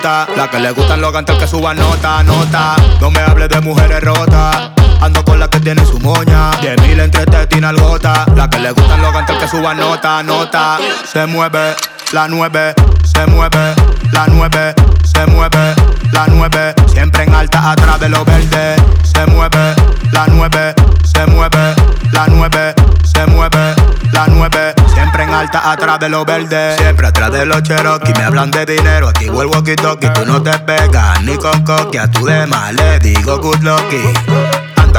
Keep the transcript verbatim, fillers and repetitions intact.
La que le gustan los cantantes que suban nota, nota. No me hables de mujeres rotas. Ando con la que tiene su moña. Diez mil entre teta y nalgota. La que le gustan los cantantes que suban nota, nota. Se mueve, la nueve. Se mueve, la nueve. Se mueve, la nueve. Siempre en alta atrás de lo verde. Se mueve, la nueve. Se mueve, la nueve. Se mueve, la nueve. Siempre en alta atrás de lo verde. Siempre atrás de los Cherokee. Me hablan de dinero, aquí vuelvo walkie talkie. Tú no te pegas ni con coquia. Tú de más le digo good lucky.